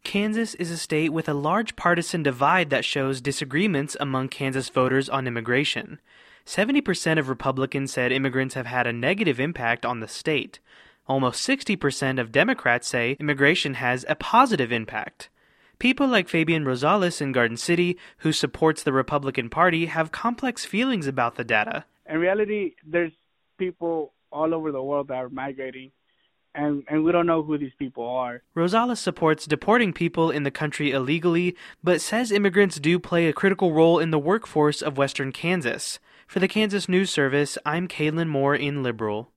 Kansas is a state with a large partisan divide that shows disagreements among Kansas voters on immigration. 70% of Republicans said immigrants have had a negative impact on the state. Almost 60% of Democrats say immigration has a positive impact. People like Fabian Rosales in Garden City, who supports the Republican Party, have complex feelings about the data. In reality, there's people all over the world that are migrating, and we don't know who these people are. Rosales supports deporting people in the country illegally, but says immigrants do play a critical role in the workforce of western Kansas. For the Kansas News Service, I'm Kaylin Moore in Liberal.